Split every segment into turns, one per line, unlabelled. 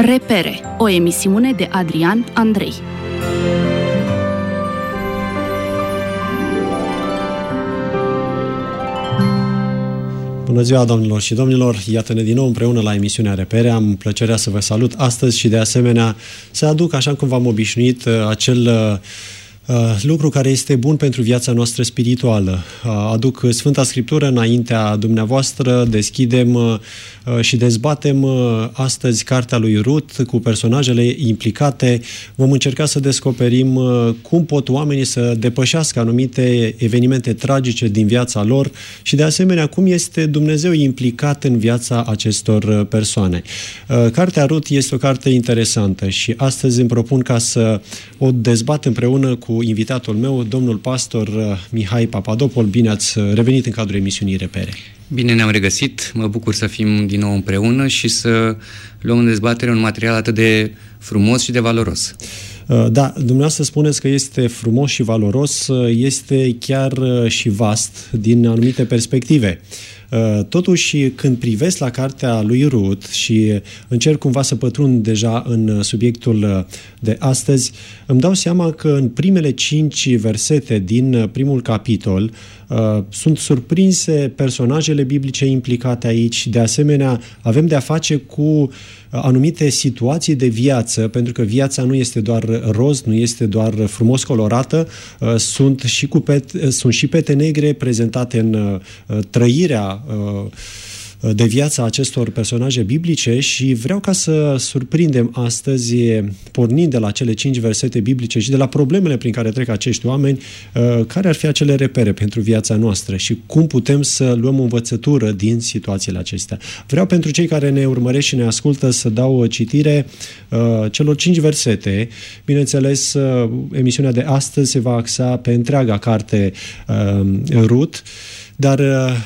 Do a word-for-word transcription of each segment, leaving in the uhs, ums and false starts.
Repere, o emisiune de Adrian Andrei.
Bună ziua, domnilor și domnilor! Iată-ne din nou împreună la emisiunea Repere. Am plăcerea să vă salut astăzi și de asemenea să aduc, așa cum v-am obișnuit, acel lucru care este bun pentru viața noastră spirituală. Aduc Sfânta Scriptură înaintea dumneavoastră, deschidem și dezbatem astăzi cartea lui Rut cu personajele implicate. Vom încerca să descoperim cum pot oamenii să depășească anumite evenimente tragice din viața lor și de asemenea cum este Dumnezeu implicat în viața acestor persoane. Cartea Rut este o carte interesantă și astăzi îmi propun ca să o dezbat împreună cu invitatul meu, domnul pastor Mihai Papadopol. Bine ați revenit în cadrul emisiunii Repere.
Bine ne-am regăsit, mă bucur să fim din nou împreună și să luăm în dezbatere un material atât de frumos și de valoros.
Da, dumneavoastră spuneți că este frumos și valoros, este chiar și vast din anumite perspective. Totuși, când privesc la cartea lui Rut și încerc cumva să pătrund deja în subiectul de astăzi, îmi dau seama că în primele cinci versete din primul capitol sunt surprinse personajele biblice implicate aici. De asemenea, avem de-a face cu anumite situații de viață, pentru că viața nu este doar roz, nu este doar frumos colorată, sunt și, cu pete, sunt și pete negre prezentate în trăirea de viața acestor personaje biblice și vreau ca să surprindem astăzi, pornind de la cele cinci versete biblice și de la problemele prin care trec acești oameni, care ar fi acele repere pentru viața noastră și cum putem să luăm învățătură din situațiile acestea. Vreau pentru cei care ne urmăresc și ne ascultă să dau citire celor cinci versete. Bineînțeles, emisiunea de astăzi se va axa pe întreaga carte Rut, dar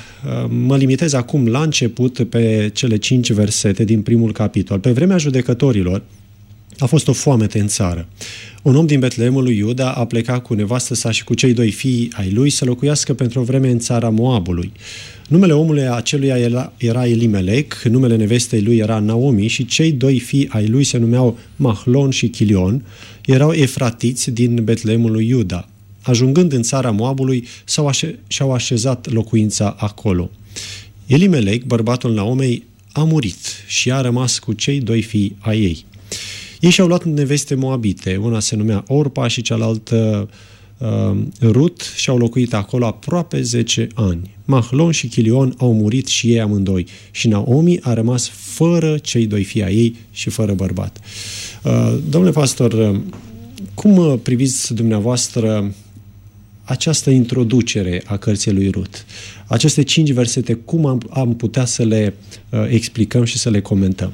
mă limitez acum la început pe cele cinci versete din primul capitol. Pe vremea judecătorilor a fost o foamete în țară. Un om din Betleemul lui Iuda a plecat cu nevastă sa și cu cei doi fii ai lui să locuiască pentru o vreme în țara Moabului. Numele omului aceluia era Elimelec, numele nevestei lui era Naomi și cei doi fii ai lui se numeau Mahlon și Chilion, erau efratiți din Betleemul lui Iuda. Ajungând în țara Moabului, s-au așe- și-au așezat locuința acolo. Elimelec, bărbatul Naomei, a murit și a rămas cu cei doi fii ai ei. Ei și-au luat neveste moabite, una se numea Orpa și cealaltă uh, Rut, și-au locuit acolo aproape zece ani. Mahlon și Chilion au murit și ei amândoi și Naomi a rămas fără cei doi fii ai ei și fără bărbat. Uh, domnule pastor, cum priviți dumneavoastră această introducere a cărții lui Rut? Aceste cinci versete, cum am, am putea să le uh, explicăm și să le comentăm?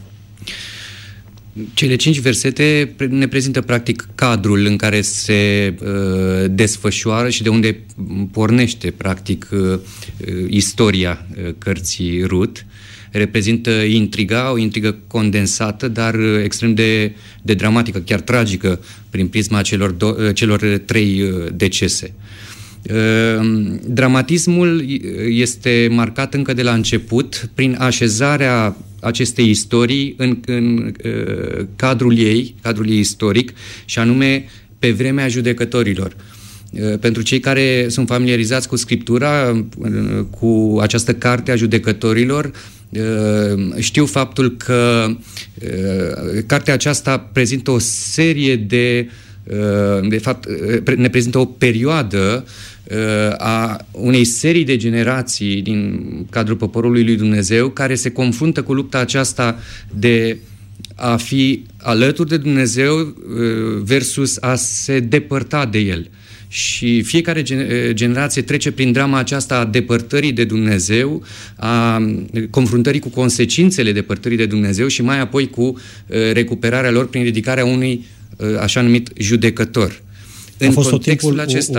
Cele cinci versete ne prezintă practic cadrul în care se uh, desfășoară și de unde pornește practic uh, istoria uh, cărții Rut. Reprezintă intriga, o intrigă condensată, dar extrem de, de dramatică, chiar tragică, prin prisma celor, do- celor trei decese. Dramatismul este marcat încă de la început prin așezarea acestei istorii în, în cadrul ei, cadrul ei istoric, și anume pe vremea judecătorilor. Pentru cei care sunt familiarizați cu Scriptura, cu această carte a judecătorilor, știu faptul că cartea aceasta prezintă o serie de, de fapt, ne prezintă o perioadă a unei serii de generații din cadrul poporului lui Dumnezeu care se confruntă cu lupta aceasta de a fi alături de Dumnezeu versus a se depărta de El. Și fiecare generație trece prin drama aceasta a depărtării de Dumnezeu, a confruntării cu consecințele depărtării de Dumnezeu și mai apoi cu recuperarea lor prin ridicarea unui așa numit judecător.
În contextul acesta...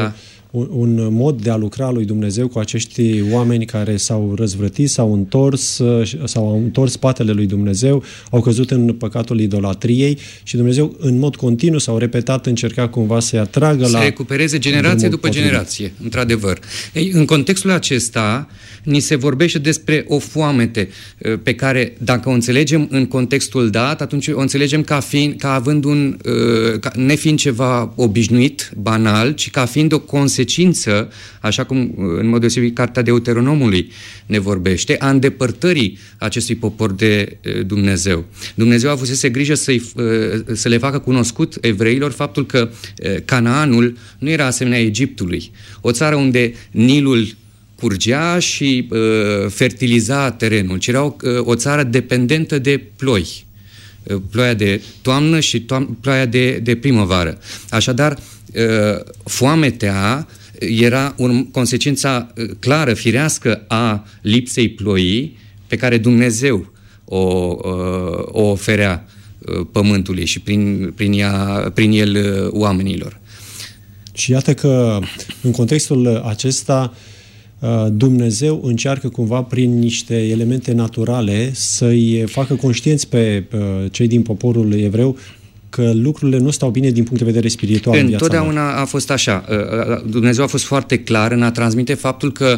un, un mod de a lucra lui Dumnezeu cu acești oameni care s-au răzvrătit, s-au întors, sau au întors spatele lui Dumnezeu, au căzut în păcatul idolatriei și Dumnezeu în mod continuu sau repetat încerca cumva să-i atragă
să
la...
Să recupereze generație după potrivit. generație, într-adevăr. Ei, în contextul acesta, ni se vorbește despre o foamete pe care, dacă o înțelegem în contextul dat, atunci o înțelegem ca, fiind, ca având un, ca nefiind ceva obișnuit, banal, ci ca fiind o consecință, așa cum în mod deosebit Cartea Deuteronomului ne vorbește, a îndepărtării acestui popor de Dumnezeu. Dumnezeu a avusese grijă să-i, să le facă cunoscut evreilor faptul că Canaanul nu era asemenea Egiptului, o țară unde Nilul curgea și uh, fertiliza terenul, ci era o, o țară dependentă de ploi. Uh, ploaia de toamnă și toam- ploaia de, de primăvară. Așadar, uh, foametea era un, consecința clară, firească a lipsei ploii pe care Dumnezeu o, uh, o oferea uh, pământului și prin, prin, ea, prin el uh, oamenilor.
Și iată că în contextul acesta Dumnezeu încearcă cumva prin niște elemente naturale să-i facă conștienți pe cei din poporul evreu că lucrurile nu stau bine din punct de vedere spiritual în viața lor.
Întotdeauna a fost așa. Dumnezeu a fost foarte clar în a transmite faptul că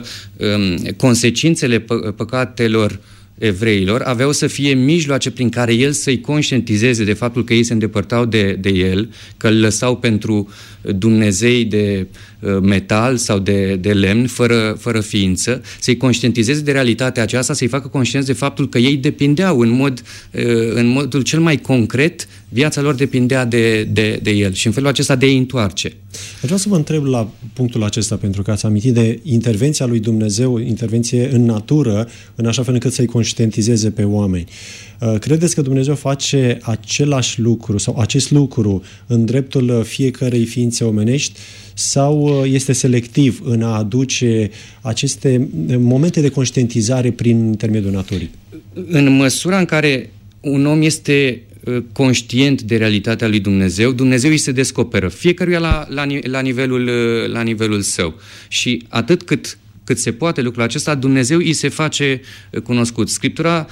consecințele păcatelor evreilor aveau să fie mijloace prin care el să-i conștientizeze de faptul că ei se îndepărtau de, de el, că îl lăsau pentru dumnezei de metal sau de, de lemn, fără, fără ființă, să-i conștientizeze de realitatea aceasta, să-i facă conștienți de faptul că ei depindeau în, mod, în modul cel mai concret, viața lor depindea de, de, de el și în felul acesta de a-i întoarce.
Vreau să vă întreb la punctul acesta, pentru că ați amintit de intervenția lui Dumnezeu, intervenție în natură, în așa fel încât să-i conștientizeze pe oameni. Credeți că Dumnezeu face același lucru sau acest lucru în dreptul fiecărei ființe omenești sau este selectiv în a aduce aceste momente de conștientizare prin intermediul naturii?
În măsura în care un om este conștient de realitatea lui Dumnezeu, Dumnezeu îi se descoperă fiecăruia la, la, la, nivelul, la nivelul său. Și atât cât, cât se poate lucrul acesta, Dumnezeu îi se face cunoscut. Scriptura,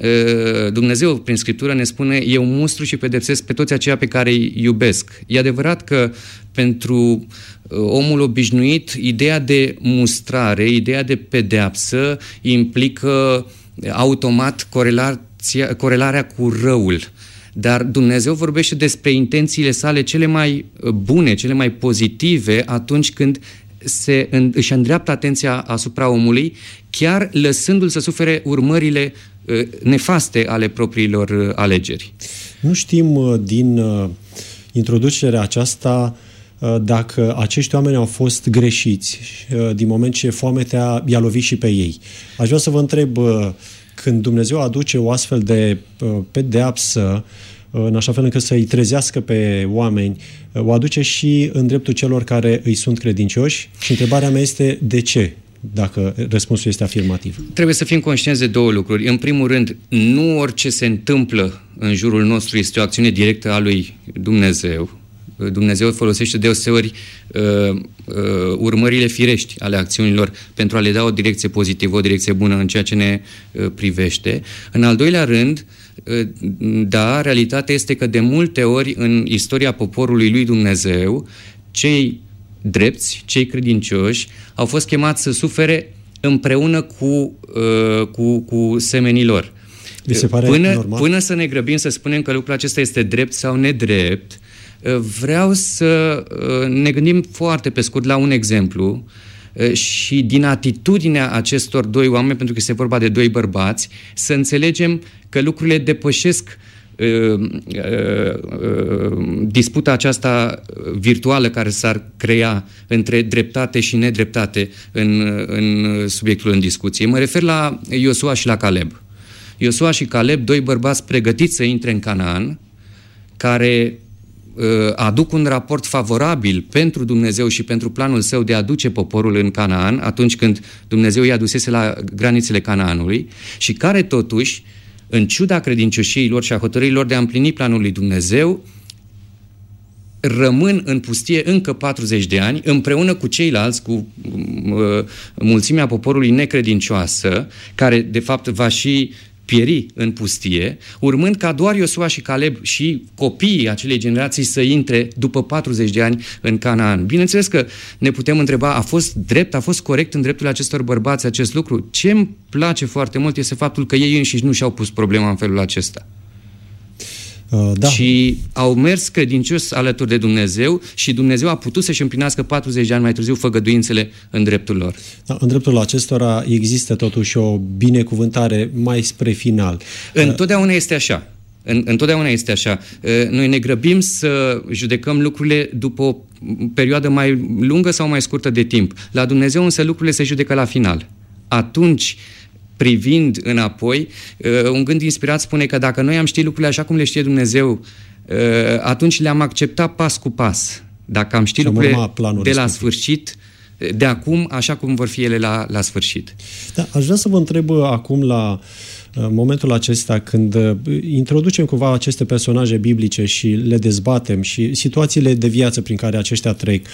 Dumnezeu prin Scriptură ne spune: eu mustru și pedepsesc pe toți aceia pe care îi iubesc. E adevărat că pentru omul obișnuit, ideea de mustrare, ideea de pedeapsă implică automat corelația, corelarea cu răul. Dar Dumnezeu vorbește despre intențiile sale cele mai bune, cele mai pozitive atunci când se, în, își îndreaptă atenția asupra omului, chiar lăsându-l să sufere urmările uh, nefaste ale propriilor uh, alegeri.
Nu știm uh, din uh, introducerea aceasta uh, dacă acești oameni au fost greșiți uh, din moment ce foametea i-a lovit și pe ei. Aș vrea să vă întreb, uh, când Dumnezeu aduce o astfel de uh, pedeapsă, uh, în așa fel încât să-i trezească pe oameni, uh, o aduce și în dreptul celor care îi sunt credincioși? Și întrebarea mea este: de ce? Dacă răspunsul este afirmativ.
Trebuie să fim conștienți de două lucruri. În primul rând, nu orice se întâmplă în jurul nostru este o acțiune directă a lui Dumnezeu. Dumnezeu folosește deseori uh, uh, urmările firești ale acțiunilor pentru a le da o direcție pozitivă, o direcție bună în ceea ce ne uh, privește. În al doilea rând, uh, da, realitatea este că de multe ori în istoria poporului lui Dumnezeu, cei drepți, cei credincioși, au fost chemați să sufere împreună cu, uh, cu, cu semenii lor.
Vi se pare
până,
normal?
Până să ne grăbim să spunem că lucrul acesta este drept sau nedrept, vreau să ne gândim foarte pe scurt la un exemplu și din atitudinea acestor doi oameni, pentru că este vorba de doi bărbați, să înțelegem că lucrurile depășesc uh, uh, uh, disputa aceasta virtuală care s-ar crea între dreptate și nedreptate în, în subiectul în discuție. Mă refer la Iosua și la Caleb. Iosua și Caleb, doi bărbați pregătiți să intre în Canaan, care aduc un raport favorabil pentru Dumnezeu și pentru planul său de a aduce poporul în Canaan, atunci când Dumnezeu i-a dusese la granițele Canaanului, și care totuși, în ciuda credincioșiei lor și a hotărârii lor de a împlini planul lui Dumnezeu, rămân în pustie încă patruzeci de ani, împreună cu ceilalți, cu uh, mulțimea poporului necredincioasă, care de fapt va și pieri în pustie, urmând ca doar Iosua și Caleb și copiii acelei generații să intre după patruzeci de ani în Canaan. Bineînțeles că ne putem întreba, a fost drept, a fost corect în dreptul acestor bărbați acest lucru? Ce îmi place foarte mult este faptul că ei înșiși nu și-au pus problema în felul acesta. Uh, da. Și au mers credincios alături de Dumnezeu și Dumnezeu a putut să-și împlinească patruzeci de ani mai târziu făgăduințele în dreptul lor. Da,
în dreptul acestora există totuși o binecuvântare mai spre final.
Întotdeauna este așa. În, întotdeauna este așa. Noi ne grăbim să judecăm lucrurile după o perioadă mai lungă sau mai scurtă de timp. La Dumnezeu însă lucrurile se judecă la final. Atunci, privind înapoi, un gând inspirat spune că dacă noi am ști lucrurile așa cum le știe Dumnezeu, atunci le-am acceptat pas cu pas. Dacă am ști lucrurile de la sfârșit, de acum, așa cum vor fi ele la, la sfârșit.
Da, aș vrea să vă întreb acum la momentul acesta când introducem cumva aceste personaje biblice și le dezbatem și situațiile de viață prin care aceștia trec.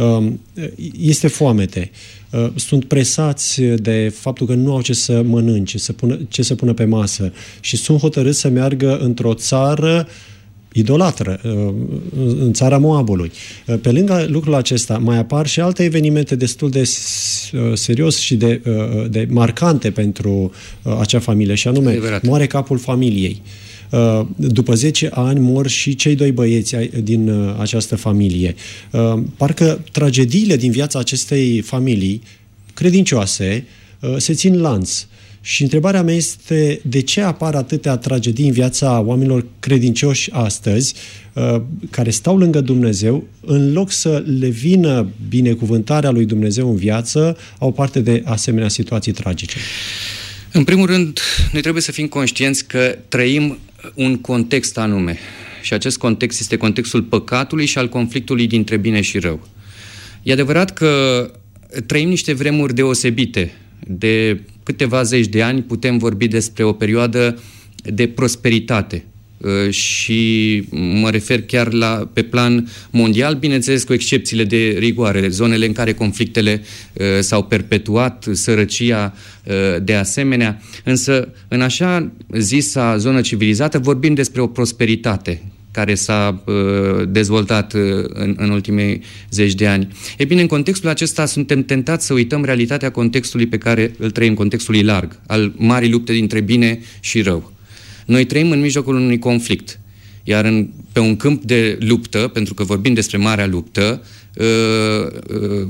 Este foamete. Sunt presați de faptul că nu au ce să mănânce, să pună, ce să pună pe masă și sunt hotărâți să meargă într-o țară idolatră, în țara Moabului. Pe lângă lucrul acesta mai apar și alte evenimente destul de serios și de, de marcante pentru acea familie, și anume Adevărat. moare capul familiei. După zece ani mor și cei doi băieți din această familie. Parcă tragediile din viața acestei familii credincioase se țin lanț. Și întrebarea mea este de ce apar atâtea tragedii în viața oamenilor credincioși astăzi, care stau lângă Dumnezeu, în loc să le vină binecuvântarea lui Dumnezeu în viață, au parte de asemenea situații tragice.
În primul rând, noi trebuie să fim conștienți că trăim un context anume. Și acest context este contextul păcatului și al conflictului dintre bine și rău. E adevărat că trăim niște vremuri deosebite. De câteva zeci de ani putem vorbi despre o perioadă de prosperitate și mă refer chiar la, pe plan mondial, bineînțeles cu excepțiile de rigoare, zonele în care conflictele uh, s-au perpetuat, sărăcia uh, de asemenea, însă în așa zisa zonă civilizată vorbim despre o prosperitate care s-a uh, dezvoltat uh, în, în ultimii zeci de ani. E bine, în contextul acesta suntem tentați să uităm realitatea contextului pe care îl trăim, contextului larg, al marii lupte dintre bine și rău. Noi trăim în mijlocul unui conflict, iar în, pe un câmp de luptă, pentru că vorbim despre marea luptă, uh, uh,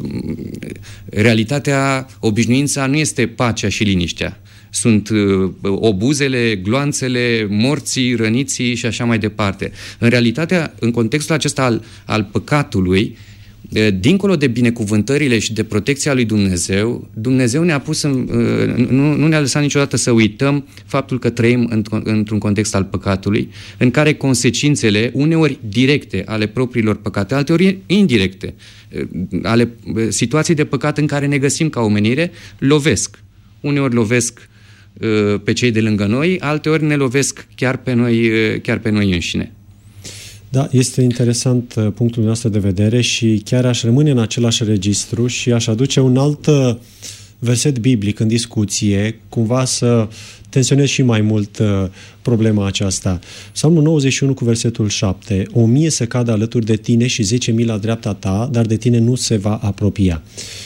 realitatea, obișnuința nu este pacea și liniștea. Sunt uh, obuzele, gloanțele, morții, răniții și așa mai departe. În realitatea, în contextul acesta al, al păcatului, uh, dincolo de binecuvântările și de protecția lui Dumnezeu, Dumnezeu ne-a pus în, uh, nu, nu ne-a lăsat niciodată să uităm faptul că trăim în, într-un context al păcatului, în care consecințele, uneori directe, ale propriilor păcate, alteori indirecte, uh, ale uh, situații de păcat în care ne găsim ca omenire, lovesc. Uneori lovesc pe cei de lângă noi, alteori ne lovesc chiar pe noi, chiar pe noi înșine.
Da, este interesant punctul nostru de vedere și chiar aș rămâne în același registru și aș aduce un alt verset biblic în discuție, cumva să tensionez și mai mult problema aceasta. Psalmul nouăzeci și unu cu versetul șapte: o mie să cadă alături de tine și zece mii la dreapta ta, dar de tine nu se va apropia.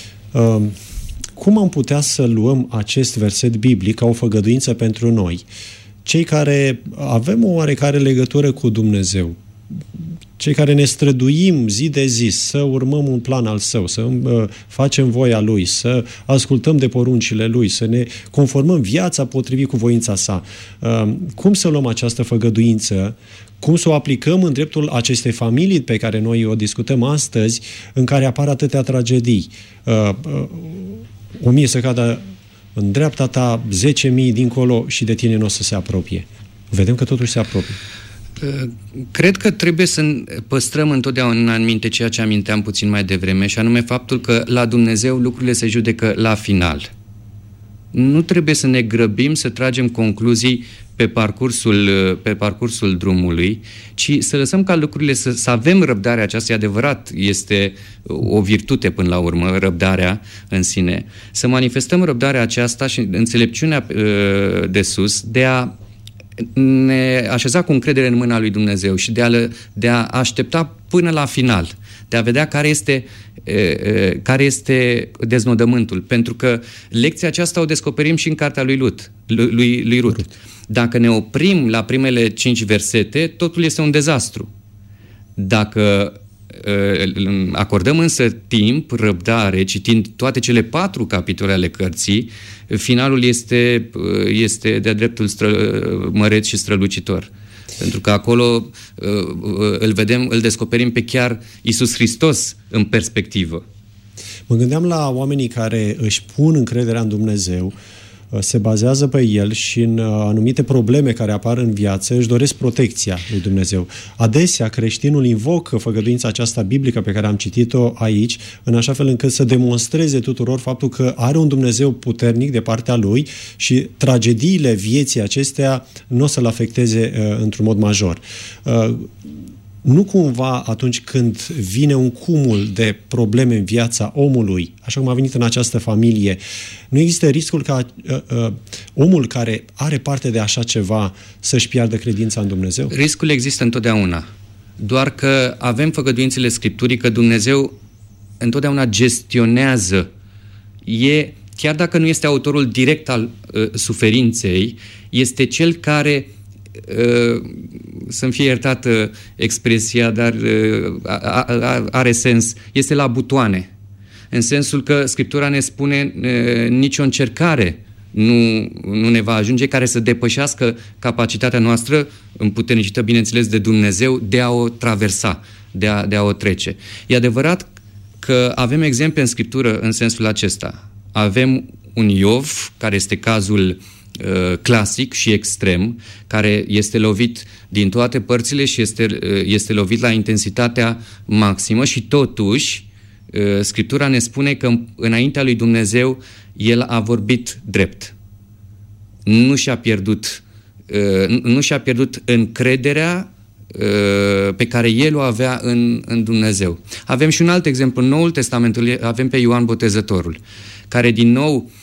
Cum am putea să luăm acest verset biblic ca o făgăduință pentru noi, cei care avem o oarecare legătură cu Dumnezeu, cei care ne străduim zi de zi să urmăm un plan al Său, să uh, facem voia Lui, să ascultăm de poruncile Lui, să ne conformăm viața potrivit cu voința Sa? Uh, cum să luăm această făgăduință? Cum să o aplicăm în dreptul acestei familii pe care noi o discutăm astăzi, în care apar atâtea tragedii? Uh, uh, O mie să cadă în dreapta ta, zece mii dincolo și de tine nu o să se apropie. Vedem că totuși se apropie.
Cred că trebuie să păstrăm întotdeauna în minte ceea ce aminteam puțin mai devreme, și anume faptul că la Dumnezeu lucrurile se judecă la final. Nu trebuie să ne grăbim să tragem concluzii pe parcursul, pe parcursul drumului, ci să lăsăm ca lucrurile să, să avem răbdarea aceasta, e adevărat, este o virtute până la urmă, răbdarea în sine, să manifestăm răbdarea aceasta și înțelepciunea de sus, de a ne așeza cu încredere în mâna lui Dumnezeu și de a, de a aștepta până la final, de a vedea care este, care este deznodământul. Pentru că lecția aceasta o descoperim și în cartea lui Lut, lui, lui Rut. Dacă ne oprim la primele cinci versete, totul este un dezastru. Dacă acordăm însă timp, răbdare, citind toate cele patru capitole ale cărții, finalul este, este de-a dreptul stră, măreț și strălucitor. Pentru că acolo îl vedem, îl descoperim pe chiar Iisus Hristos în perspectivă.
Mă gândeam la oamenii care își pun încrederea în Dumnezeu, se bazează pe El și în anumite probleme care apar în viață își doresc protecția lui Dumnezeu. Adesea creștinul invocă făgăduința aceasta biblică pe care am citit-o aici, în așa fel încât să demonstreze tuturor faptul că are un Dumnezeu puternic de partea Lui și tragediile vieții acestea nu o să-l afecteze uh, într-un mod major. Uh, Nu cumva atunci când vine un cumul de probleme în viața omului, așa cum a venit în această familie, nu există riscul ca uh, uh, omul care are parte de așa ceva să-și piardă credința în Dumnezeu?
Riscul există întotdeauna. Doar că avem făgăduințele Scripturii că Dumnezeu întotdeauna gestionează. E, chiar dacă nu este autorul direct al uh, suferinței, este cel care să-mi fie iertată expresia, dar are sens, este la butoane. În sensul că Scriptura ne spune nicio încercare nu, nu ne va ajunge care să depășească capacitatea noastră, împuternicită, bineînțeles, de Dumnezeu, de a o traversa, de a, de a o trece. E adevărat că avem exemple în Scriptură în sensul acesta. Avem un Iov, care este cazul clasic și extrem, care este lovit din toate părțile și este, este lovit la intensitatea maximă și totuși Scriptura ne spune că înaintea lui Dumnezeu el a vorbit drept. Nu și-a pierdut, nu și-a pierdut încrederea pe care el o avea în, în Dumnezeu. Avem și un alt exemplu în Noul Testament, avem pe Ioan Botezătorul, care din nou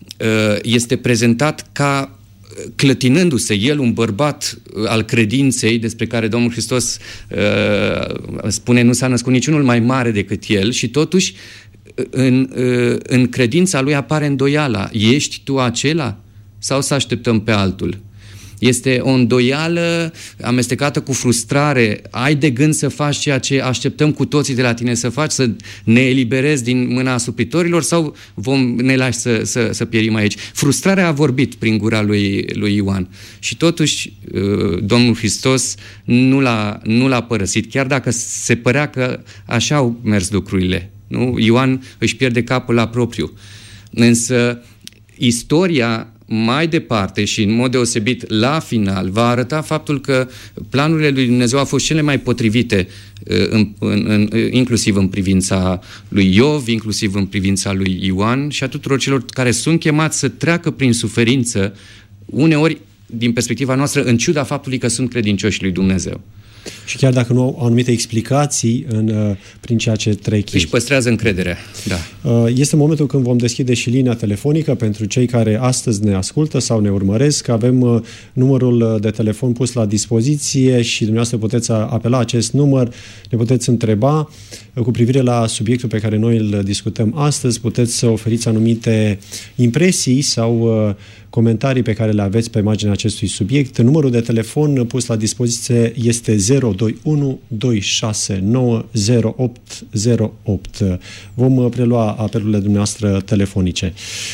este prezentat ca clătinându-se, el un bărbat al credinței, despre care Domnul Hristos uh, spune nu s-a născut niciunul mai mare decât el, și totuși în, uh, în credința lui apare îndoiala. Ești tu acela sau să așteptăm pe altul? Este o îndoială amestecată cu frustrare. Ai de gând să faci ceea ce așteptăm cu toții de la tine să faci, să ne eliberezi din mâna asupritorilor, sau vom ne lași să, să, să pierim aici? Frustrarea a vorbit prin gura lui, lui Ioan. Și totuși Domnul Hristos nu l-a, nu l-a părăsit, chiar dacă se părea că așa au mers lucrurile. Nu? Ioan își pierde capul la propriu. Însă istoria mai departe și în mod deosebit la final va arăta faptul că planurile lui Dumnezeu au fost cele mai potrivite în, în, în, inclusiv în privința lui Iov, inclusiv în privința lui Ioan și a tuturor celor care sunt chemați să treacă prin suferință, uneori din perspectiva noastră, în ciuda faptului că sunt credincioși lui Dumnezeu.
Și chiar dacă nu au anumite explicații în, prin ceea ce trec ei.
Își păstrează încrederea. Da.
Este momentul când vom deschide și linia telefonică pentru cei care astăzi ne ascultă sau ne urmăresc. Avem numărul de telefon pus la dispoziție și dumneavoastră puteți apela acest număr, ne puteți întreba cu privire la subiectul pe care noi îl discutăm astăzi, puteți să oferiți anumite impresii sau comentarii pe care le aveți pe marginea acestui subiect. Numărul de telefon pus la dispoziție este zero doi unu doi șase nouă zero opt zero opt. Vom prelua apelurile dumneavoastră telefonice.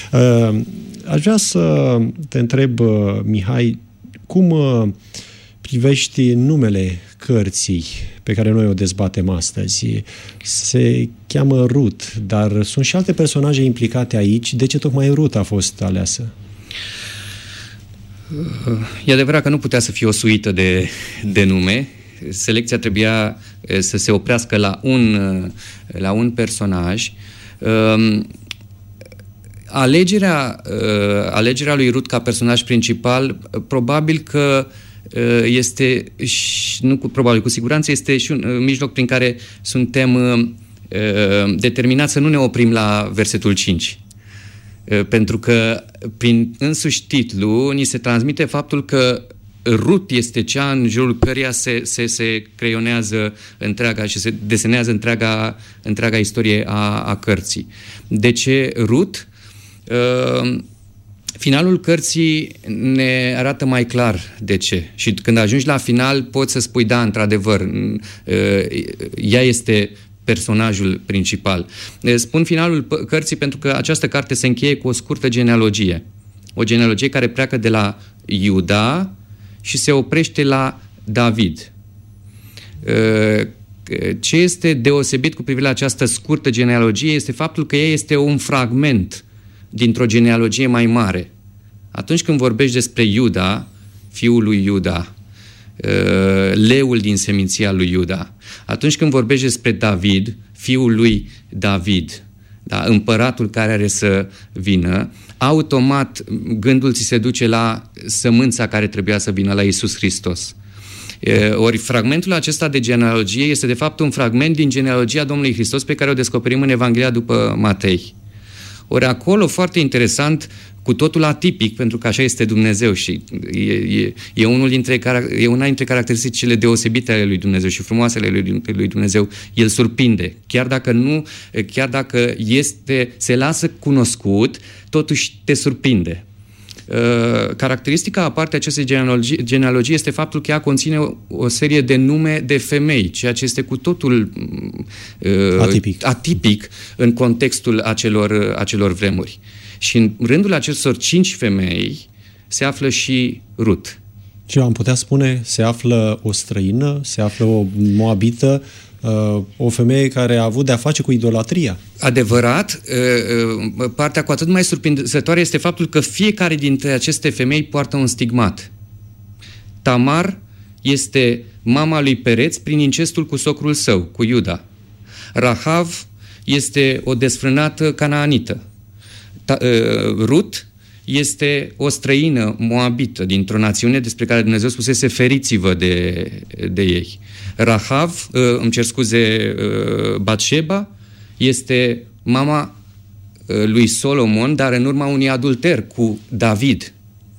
Aș vrea să te întreb, Mihai, cum privești numele cărții pe care noi o dezbatem astăzi? Se cheamă Rut, dar sunt și alte personaje implicate aici. De ce tocmai Rut a fost aleasă?
E adevărat că nu putea să fie o suită de, de nume. Selecția trebuia să se oprească la un, la un personaj. alegerea, uh, alegerea lui Rut ca personaj principal, uh, probabil că uh, este, și, nu cu, probabil, cu siguranță este și un uh, mijloc prin care suntem uh, determinați să nu ne oprim la versetul cinci. Uh, pentru că prin însuși titlu ni se transmite faptul că Rut este cea în jurul căreia se, se, se creionează întreaga și se desenează întreaga, întreaga istorie a, a cărții. De ce Rut? Uh, finalul cărții ne arată mai clar de ce. Și când ajungi la final poți să spui, da, într-adevăr, uh, ea este personajul principal. Spun finalul cărții pentru că această carte se încheie cu o scurtă genealogie. O genealogie care pleacă de la Iuda și se oprește la David. Ce este deosebit cu privire la această scurtă genealogie este faptul că ea este un fragment dintr-o genealogie mai mare. Atunci când vorbești despre Iuda, fiul lui Iuda, leul din seminția lui Iuda, atunci când vorbești despre David, fiul lui David, da, împăratul care are să vină, automat gândul ți se duce la sămânța care trebuia să vină, la Iisus Hristos. Ori fragmentul acesta de genealogie este de fapt un fragment din genealogia Domnului Hristos pe care o descoperim în Evanghelia după Matei. Ori acolo, foarte interesant, cu totul atipic, pentru că așa este Dumnezeu și e, e, e, unul dintre, e una dintre caracteristicile deosebite ale lui Dumnezeu și frumoasele lui, lui Dumnezeu. El surprinde. Chiar dacă nu, chiar dacă este, se lasă cunoscut, totuși te surprinde. Uh, caracteristica aparte acestei genealogii, genealogii este faptul că ea conține o, o serie de nume de femei, ceea ce este cu totul uh,
atipic.
atipic în contextul acelor, acelor vremuri. Și în rândul acestor cinci femei se află și Rut.
Și am putea spune, se află o străină, se află o moabită, o femeie care a avut de-a face cu idolatria.
Adevărat, partea cu atât mai surprinzătoare este faptul că fiecare dintre aceste femei poartă un stigmat. Tamar este mama lui Pereț prin incestul cu socrul său, cu Iuda. Rahav este o desfrânată canaanită. Rut este o străină moabită dintr-o națiune despre care Dumnezeu spusese feriți-vă de, de ei. Rahav, îmi cer scuze, Batșeba, este mama lui Solomon, dar în urma unui adulter cu David.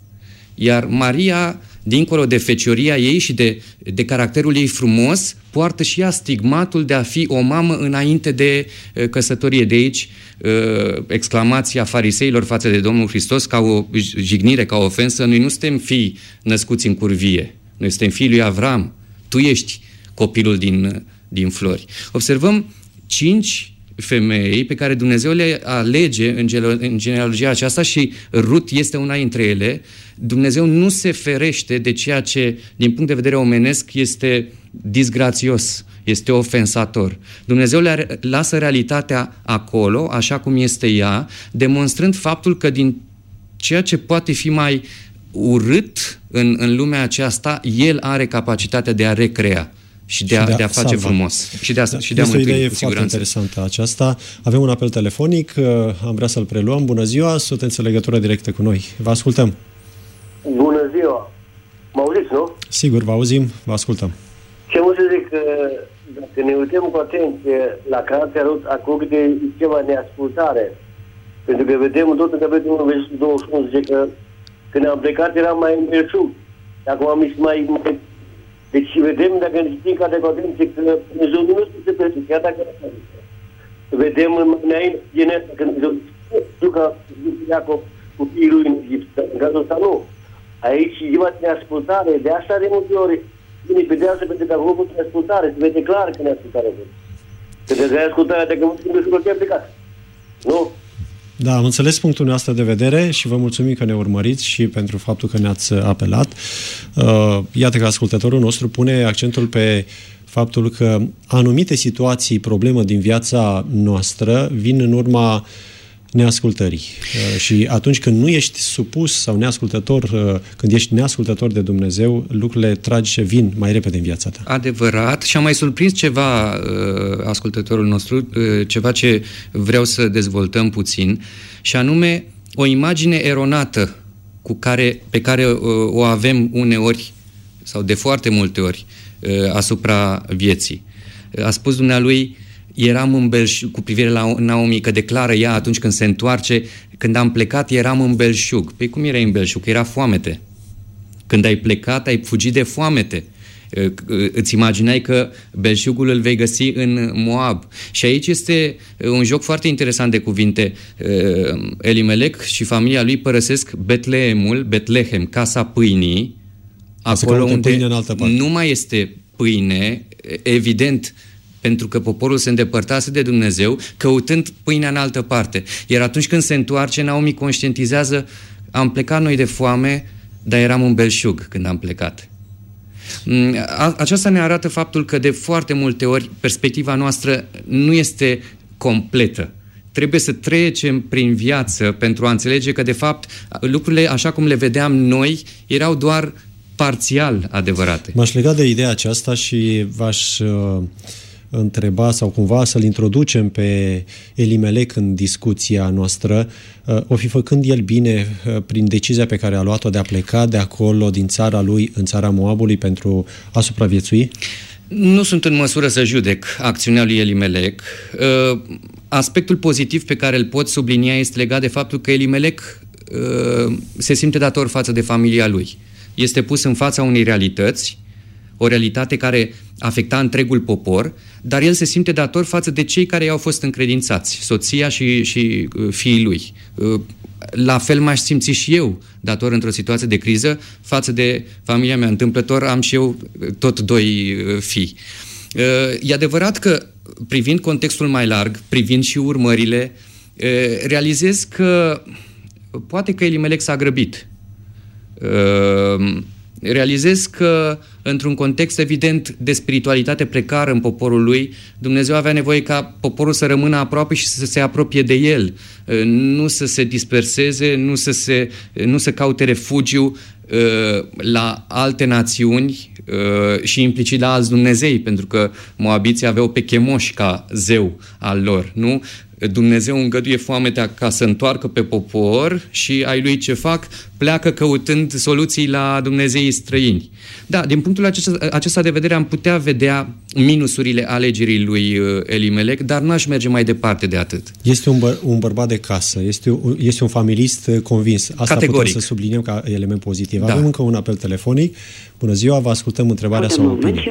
Iar Maria, dincolo de fecioria ei și de, de caracterul ei frumos, poartă și ea stigmatul de a fi o mamă înainte de uh, căsătorie. De aici uh, exclamația fariseilor față de Domnul Hristos ca o jignire, ca o ofensă: noi nu suntem fii născuți în curvie, noi suntem fiii lui Avram, tu ești copilul din, din flori. Observăm cinci femei pe care Dumnezeu le alege în, în genealogia aceasta și Rut este una dintre ele. Dumnezeu nu se ferește de ceea ce, din punct de vedere omenesc, este disgrațios, este ofensator. Dumnezeu le lasă realitatea acolo, așa cum este ea, demonstrând faptul că din ceea ce poate fi mai urât în, în lumea aceasta, El are capacitatea de a recrea și de a, și de a, de a face salva. Frumos. Și de a,
da,
și de a
este
mântui,
o idee
cu
foarte
siguranță.
interesantă aceasta. Avem un apel telefonic, am vrea să-l preluăm. Bună ziua, sunteți în legătură directă cu noi. Vă ascultăm.
Bună ziua. Mă auziți, nu?
Sigur, vă auzim, vă ascultăm.
Ce mă să zic, dacă ne uităm cu atenție la cartea Rut, acolo de ceva neascultare. Pentru că vedem tot în capitolul unu, versetul douăzeci și unu, zice că când am plecat eram mai îmberșug. Acum am zis mai... Deci vedem, dacă ne citim cartea cu atenție, că Dumnezeu nu spune pe ce, chiar dacă vedem înainte, geneta, când Dumnezeu știu că Iacob cu fiii lui în Egipt, în cazul ăsta nu. Aici e ceva de neascultare, de asta de multe ori vine pedeapsă pentru că acolo de neascultare, se vede clar că neascultare vede. Că de neascultarea de că nu știu că e plecat. Nu?
Da, am înțeles punctul nostru de vedere și vă mulțumim că ne urmăriți și pentru faptul că ne-ați apelat. Iată că ascultătorul nostru pune accentul pe faptul că anumite situații, problemă din viața noastră, vin în urma neascultării. Și atunci când nu ești supus sau neascultător, când ești neascultător de Dumnezeu, lucrurile tragice vin mai repede în viața ta.
Adevărat. Și am mai surprins ceva, ascultătorul nostru, ceva ce vreau să dezvoltăm puțin, și anume o imagine eronată cu care, pe care o avem uneori sau de foarte multe ori asupra vieții. A spus dumnealui, eram în belșug, cu privire la Naomi, că declară ea atunci când se întoarce, când am plecat eram în belșug. Păi cum erai în belșug? Că era foamete. Când ai plecat, ai fugit de foamete. Îți imaginai că belșugul îl vei găsi în Moab. Și aici este un joc foarte interesant de cuvinte. Elimelec și familia lui părăsesc Betlehemul, Betlehem, casa pâinii, acolo unde nu mai este pâine, evident, pentru că poporul se îndepărtase de Dumnezeu, căutând pâinea în altă parte. Iar atunci când se întoarce, Naomi conștientizează, am plecat noi de foame, dar eram în belșug când am plecat. Aceasta ne arată faptul că de foarte multe ori perspectiva noastră nu este completă. Trebuie să trecem prin viață pentru a înțelege că de fapt lucrurile așa cum le vedeam noi erau doar parțial adevărate.
M-aș lega de ideea aceasta și v-aș uh, întreba sau cumva să-l introducem pe Elimelec în discuția noastră. Uh, o fi făcând el bine uh, prin decizia pe care a luat-o de a pleca de acolo, din țara lui, în țara Moabului pentru a supraviețui?
Nu sunt în măsură să judec acțiunea lui Elimelec. Uh, aspectul pozitiv pe care îl pot sublinia este legat de faptul că Elimelec uh, se simte dator față de familia lui. Este pus în fața unei realități, o realitate care afecta întregul popor, dar el se simte dator față de cei care i-au fost încredințați, soția și, și uh, fiii lui. Uh, la fel m-aș simți și eu dator într-o situație de criză față de familia mea. Întâmplător am și eu tot doi uh, fii. Uh, e adevărat că, privind contextul mai larg, privind și urmările, uh, realizez că poate că Elimelec s-a grăbit. Uh, realizez că într-un context evident de spiritualitate precară în poporul lui, Dumnezeu avea nevoie ca poporul să rămână aproape și să se apropie de el, uh, nu să se disperseze, nu să, se, nu să caute refugiu uh, la alte națiuni uh, și implicit la alți Dumnezei, pentru că moabiții aveau pe Chemoș ca zeu al lor, nu? Dumnezeu îngăduie foametea ca să întoarcă pe popor și ai lui ce fac? Pleacă căutând soluții la dumnezeii străini. Da, din punctul acesta, acesta de vedere am putea vedea minusurile alegerii lui Elimelec, dar n-aș merge mai departe de atât.
Este un, băr- un bărbat de casă, este un, este un familist convins. Asta
Categoric.
Putem să subliniem ca element pozitiv.
Da.
Avem încă un apel telefonic. Bună ziua, vă ascultăm întrebarea sau opinie.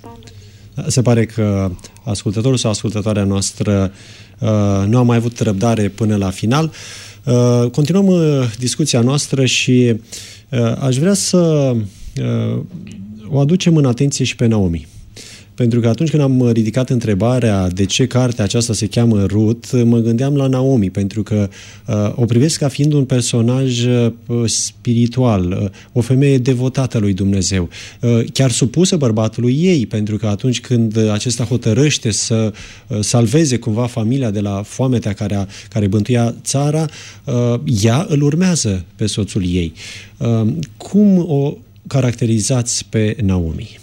Se pare că ascultătorul sau ascultătoarea noastră uh, nu a mai avut răbdare până la final. Uh, continuăm uh, discuția noastră și uh, aș vrea să uh, o aducem în atenție și pe Naomi. Pentru că atunci când am ridicat întrebarea de ce cartea aceasta se cheamă Rut, mă gândeam la Naomi, pentru că uh, o privesc ca fiind un personaj uh, spiritual, uh, o femeie devotată lui Dumnezeu, uh, chiar supusă bărbatului ei, pentru că atunci când acesta hotărăște să uh, salveze cumva familia de la foametea care, a, care bântuia țara, uh, ea îl urmează pe soțul ei. Uh, cum o caracterizați pe Naomi?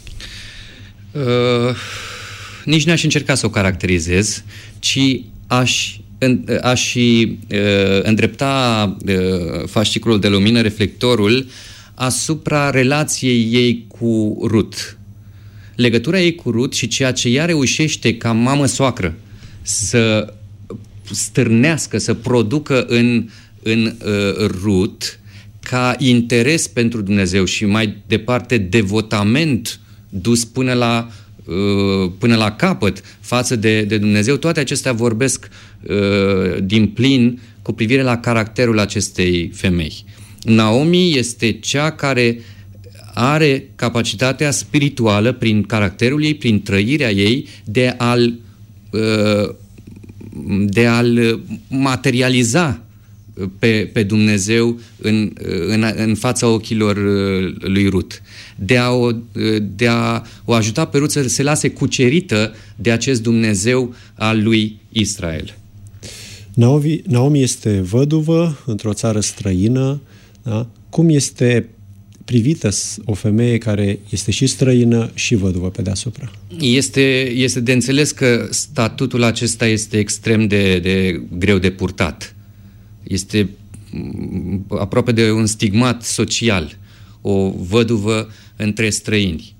Uh, nici n-aș încerca să o caracterizez, ci aș, în, aș uh, îndrepta uh, fasciculul de lumină, reflectorul, asupra relației ei cu Rut. Legătura ei cu Rut și ceea ce ea reușește ca mamă-soacră să stârnească, să producă în, în uh, Rut ca interes pentru Dumnezeu și mai departe devotament dus până la, uh, până la capăt față de, de Dumnezeu, toate acestea vorbesc uh, din plin cu privire la caracterul acestei femei. Naomi este cea care are capacitatea spirituală, prin caracterul ei, prin trăirea ei, de a-l, uh, de a-l materializa pe, pe Dumnezeu în, în, în fața ochilor lui Rut. De a, o, de a o ajuta pe Rut să se lase cucerită de acest Dumnezeu al lui Israel.
Naomi, Naomi este văduvă într-o țară străină. Da? Cum este privită o femeie care este și străină și văduvă pe deasupra?
Este, este de înțeles că statutul acesta este extrem de, de greu de purtat. Este aproape de un stigmat social, o văduvă între străini.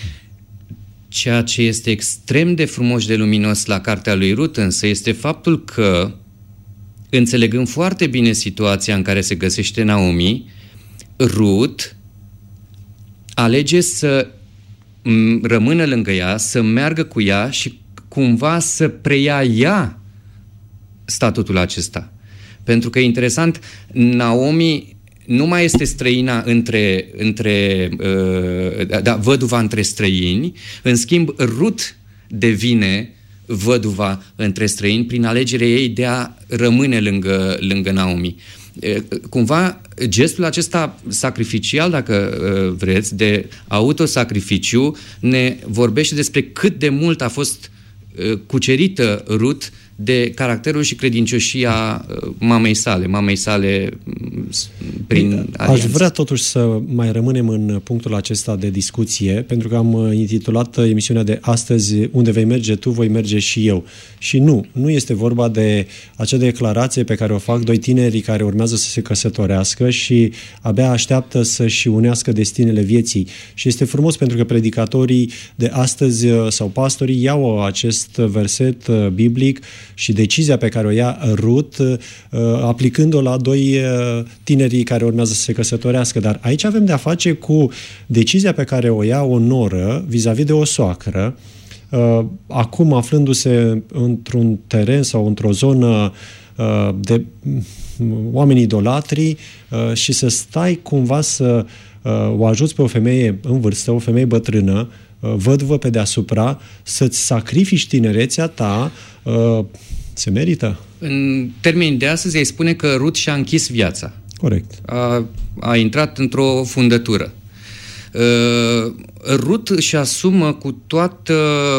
Ceea ce este extrem de frumos și de luminos la cartea lui Rut însă este faptul că, înțelegând foarte bine situația în care se găsește Naomi, Rut alege să rămână lângă ea, să meargă cu ea și cumva să preia ea statutul acesta. Pentru că e interesant, Naomi nu mai este străina între, între uh, da, văduva între străini, în schimb Rut devine văduva între străini prin alegerea ei de a rămâne lângă, lângă Naomi. Cumva gestul acesta sacrificial, dacă vreți, de autosacrificiu, ne vorbește despre cât de mult a fost cucerită Rut de caracterul și credincioșia mamei sale, mamei sale prin alianță.
Aș vrea totuși să mai rămânem în punctul acesta de discuție, pentru că am intitulat emisiunea de astăzi Unde vei merge tu, voi merge și eu. Și nu, nu este vorba de acea declarație pe care o fac doi tineri care urmează să se căsătorească și abia așteaptă să-și unească destinele vieții. Și este frumos pentru că predicatorii de astăzi sau pastorii iau acest verset biblic și decizia pe care o ia Rut, aplicând-o la doi tineri care urmează să se căsătorească. Dar aici avem de-a face cu decizia pe care o ia o noră vis-a-vis de o soacră, acum aflându-se într-un teren sau într-o zonă de oameni idolatri și să stai cumva să o ajuți pe o femeie în vârstă, o femeie bătrână, văduvă pe deasupra, să-ți sacrifici tinerețea ta, se merită?
În termeni de astăzi, îi spune că Rut și-a închis viața.
Corect.
A, a intrat într-o fundătură. Uh, Rut își asumă cu toată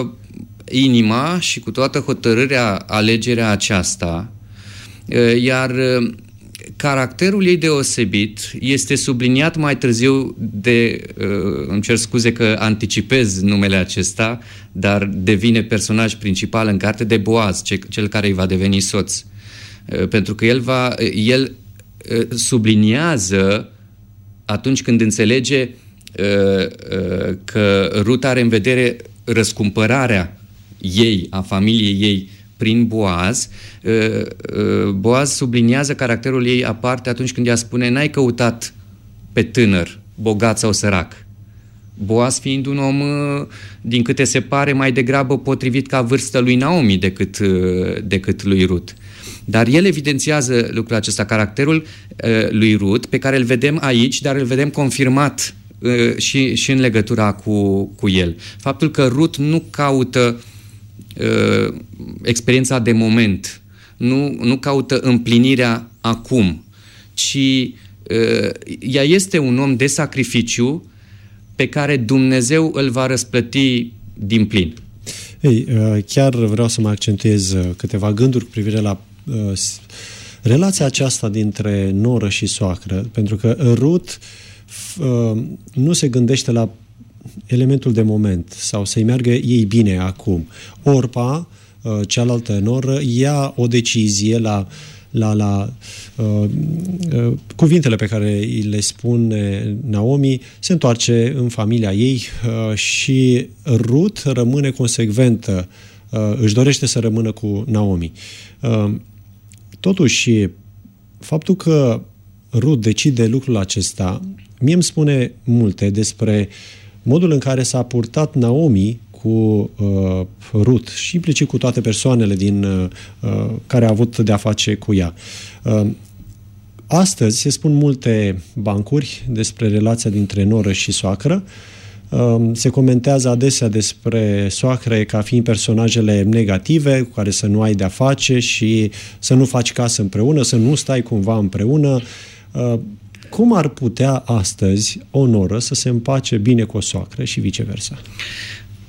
inima și cu toată hotărârea alegerea aceasta, uh, iar uh, caracterul ei deosebit este subliniat mai târziu de, uh, îmi cer scuze că anticipez numele acesta, dar devine personaj principal în carte, de Boaz, ce, cel care îi va deveni soț. Uh, pentru că el, va, el uh, subliniază atunci când înțelege uh, uh, că Rut are în vedere răscumpărarea ei, a familiei ei, prin Boaz. Boaz subliniază caracterul ei aparte atunci când ea spune: n-ai căutat pe tânăr, bogat sau sărac. Boaz fiind un om, din câte se pare, mai degrabă potrivit ca vârstă lui Naomi decât, decât lui Rut. Dar el evidențiază lucrul acesta, caracterul lui Rut, pe care îl vedem aici, dar îl vedem confirmat și, și în legătura cu, cu el. Faptul că Rut nu caută Uh, experiența de moment, nu, nu caută împlinirea acum, ci uh, ea este un om de sacrificiu pe care Dumnezeu îl va răsplăti din plin.
Ei, uh, chiar vreau să mă accentuez câteva gânduri cu privire la uh, relația aceasta dintre noră și soacră, pentru că Rut uh, nu se gândește la elementul de moment sau să-i meargă ei bine acum. Orpa, cealaltă noră, ia o decizie la, la, la uh, uh, cuvintele pe care îi le spune Naomi, se întoarce în familia ei uh, și Rut rămâne consecventă, uh, își dorește să rămână cu Naomi. Uh, totuși, faptul că Rut decide lucrul acesta, mie îmi spune multe despre modul în care s-a purtat Naomi cu uh, Rut și implicit cu toate persoanele din, uh, care au avut de-a face cu ea. Uh, astăzi se spun multe bancuri despre relația dintre noră și soacră. Uh, se comentează adesea despre soacre ca fiind personajele negative cu care să nu ai de-a face și să nu faci casă împreună, să nu stai cumva împreună. Uh, Cum ar putea astăzi o noră să se împace bine cu o soacră și viceversa?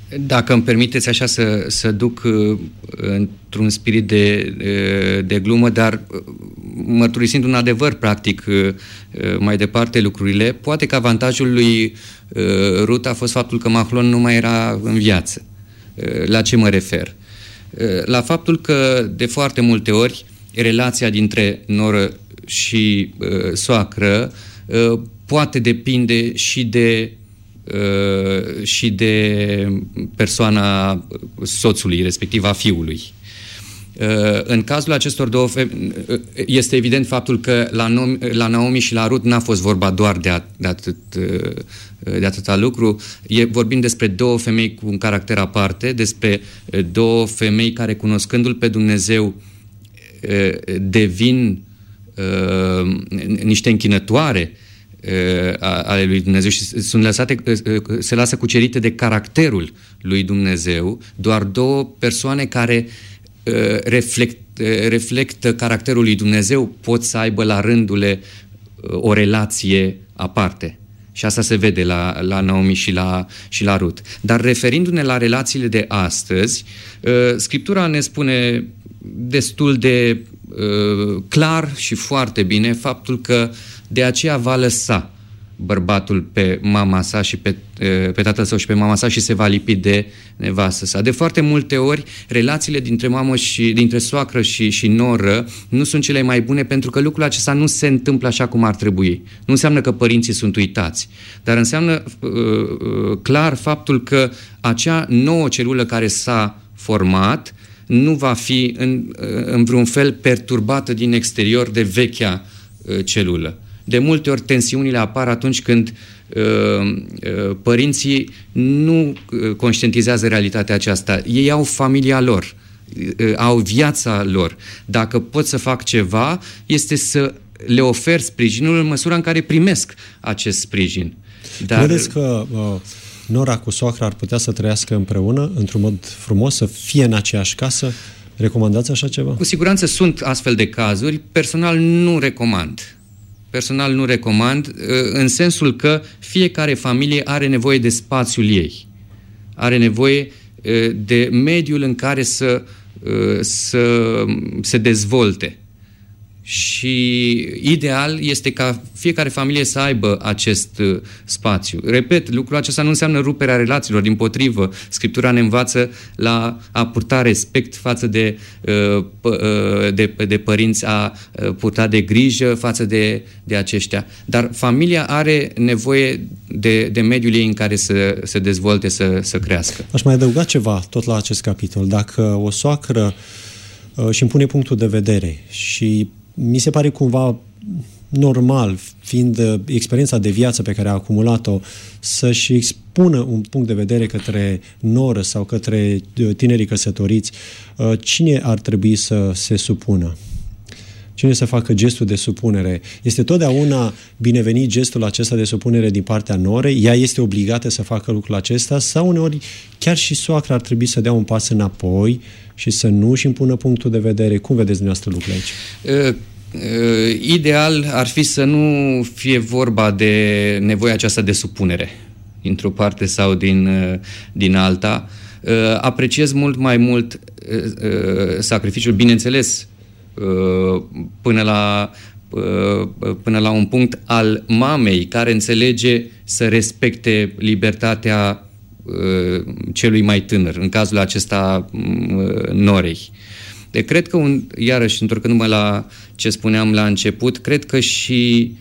Dacă îmi permiteți așa să, să duc uh, într-un spirit de, uh, de glumă, dar uh, mărturisind un adevăr, practic, uh, mai departe lucrurile, poate că avantajul lui uh, Rut a fost faptul că Mahlon nu mai era în viață. Uh, la ce mă refer? Uh, la faptul că, de foarte multe ori, relația dintre noră și uh, soacră uh, poate depinde și de Uh, și de persoana soțului, respectiv a fiului. Uh, în cazul acestor două femei, uh, este evident faptul că la, Naomi, la Naomi și la Rut n-a fost vorba doar de, a, de, atât, uh, de atâta lucru. E, vorbim despre două femei cu un caracter aparte, despre uh, două femei care, cunoscându-L pe Dumnezeu, uh, devin uh, niște închinătoare ale lui Dumnezeu și sunt lăsate, se lasă cucerite de caracterul lui Dumnezeu, doar două persoane care reflect, reflectă caracterul lui Dumnezeu pot să aibă la rândule o relație aparte. Și asta se vede la, la Naomi și la, și la Rut. Dar referindu-ne la relațiile de astăzi, Scriptura ne spune destul de clar și foarte bine faptul că de aceea va lăsa bărbatul pe mama sa și pe, pe tatăl său și pe mama sa și se va lipi de nevastă sa. De foarte multe ori, relațiile dintre mamă și dintre soacră și, și noră nu sunt cele mai bune, pentru că lucrul acesta nu se întâmplă așa cum ar trebui. Nu înseamnă că părinții sunt uitați, dar înseamnă uh, uh, clar faptul că acea nouă celulă care s-a format nu va fi în, în vreun fel perturbată din exterior de vechea uh, celulă. De multe ori tensiunile apar atunci când uh, uh, părinții nu uh, conștientizează realitatea aceasta. Ei au familia lor, uh, au viața lor. Dacă pot să fac ceva, este să le ofer sprijinul în măsura în care primesc acest sprijin.
Dar... Credeți că uh, nora cu soacra ar putea să trăiască împreună, într-un mod frumos, să fie în aceeași casă? Recomandați așa ceva? Cu
siguranță sunt astfel de cazuri. Personal nu recomand. Personal nu recomand, în sensul că fiecare familie are nevoie de spațiul ei. Are nevoie de mediul în care să, să se dezvolte. Și ideal este ca fiecare familie să aibă acest uh, spațiu. Repet, lucrul acesta nu înseamnă ruperea relațiilor, dimpotrivă. Scriptura ne învață la a purta respect față de, uh, uh, de, de părinți, a uh, purta de grijă față de, de aceștia. Dar familia are nevoie de, de mediul ei în care să se dezvolte, să, să crească.
Aș mai adăuga ceva tot la acest capitol. Dacă o soacră uh, își impune punctul de vedere și mi se pare cumva normal, fiind experiența de viață pe care a acumulat-o, să-și expună un punct de vedere către noră sau către tinerii căsătoriți, cine ar trebui să se supună? Cine să facă gestul de supunere? Este totdeauna binevenit gestul acesta de supunere din partea norei? Ea este obligată să facă lucrul acesta? Sau uneori chiar și soacra ar trebui să dea un pas înapoi și să nu își impună punctul de vedere? Cum vedeți dumneavoastră lucrurile aici?
Uh, uh, ideal ar fi să nu fie vorba de nevoia aceasta de supunere, dintr-o parte sau din, uh, din alta. Uh, apreciez mult mai mult uh, uh, sacrificiul, bineînțeles, uh, până la, uh, până la un punct al mamei, care înțelege să respecte libertatea celui mai tânăr, în cazul acesta norei. De cred că, un, iarăși, întorcându-mă la ce spuneam la început, cred că și,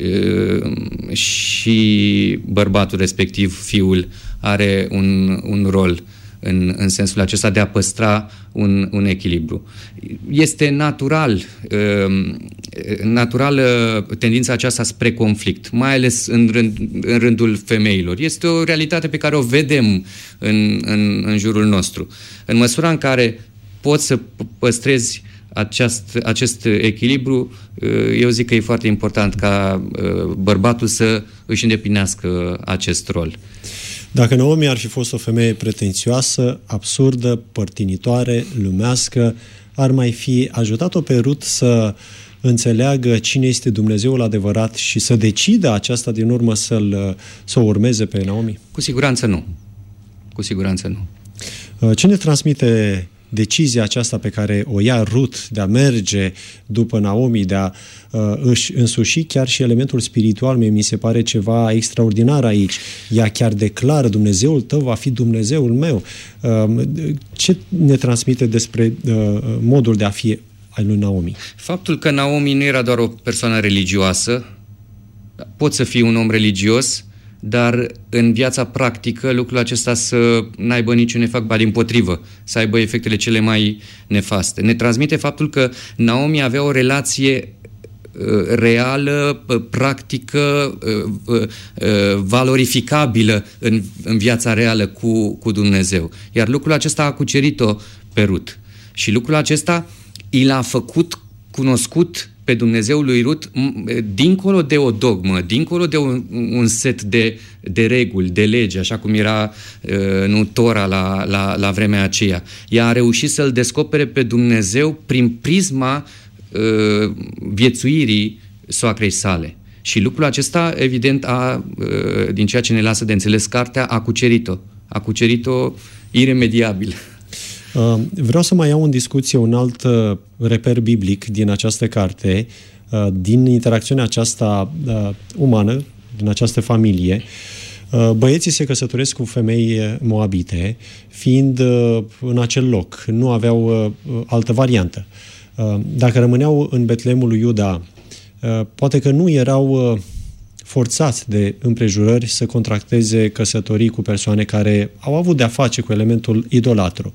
și bărbatul respectiv, fiul, are un, un rol în, în sensul acesta de a păstra un, un echilibru. Este natural, naturală tendința aceasta spre conflict, mai ales în, rând, în rândul femeilor. Este o realitate pe care o vedem în, în, în jurul nostru. În măsura în care poți să păstrezi acest, acest echilibru, eu zic că e foarte important ca bărbatul să își îndeplinească acest rol.
Dacă Naomi ar fi fost o femeie pretențioasă, absurdă, părtinitoare, lumească, ar mai fi ajutat-o pe Rut să înțeleagă cine este Dumnezeul adevărat și să decidă aceasta din urmă să-l, să o urmeze pe Naomi?
Cu siguranță nu. cu siguranță nu.
Ce ne transmite decizia aceasta pe care o ia Rut de a merge după Naomi, de a uh, își însuși chiar și elementul spiritual? Mie mi se pare ceva extraordinar aici. Ea chiar declară: Dumnezeul tău va fi Dumnezeul meu. Uh, ce ne transmite despre uh, modul de a fi al lui Naomi? Faptul
că Naomi nu era doar o persoană religioasă. Poți să fii un om religios, dar în viața practică lucrul acesta să n-aibă niciun efect, ba dimpotrivă, să aibă efectele cele mai nefaste. Ne transmite faptul că Naomi avea o relație uh, reală, practică, uh, uh, valorificabilă în, în viața reală cu, cu Dumnezeu. Iar lucrul acesta a cucerit-o pe Rut. Și lucrul acesta i l-a făcut cunoscut pe Dumnezeul lui Rut, dincolo de o dogmă, dincolo de un, un set de, de reguli, de legi, așa cum era uh, nu Tora la, la, la vremea aceea. Ea a reușit să-L descopere pe Dumnezeu prin prisma uh, viețuirii soacrei sale. Și lucrul acesta, evident, a, uh, din ceea ce ne lasă de înțeles cartea, a cucerit-o. A cucerit-o iremediabil.
Vreau să mai iau în discuție un alt reper biblic din această carte, din interacțiunea aceasta umană, din această familie. Băieții se căsătoresc cu femei moabite, fiind în acel loc. Nu aveau altă variantă. Dacă rămâneau în Betleemul lui Iuda, poate că nu erau forțați de împrejurări să contracteze căsătorii cu persoane care au avut de-a face cu elementul idolatru.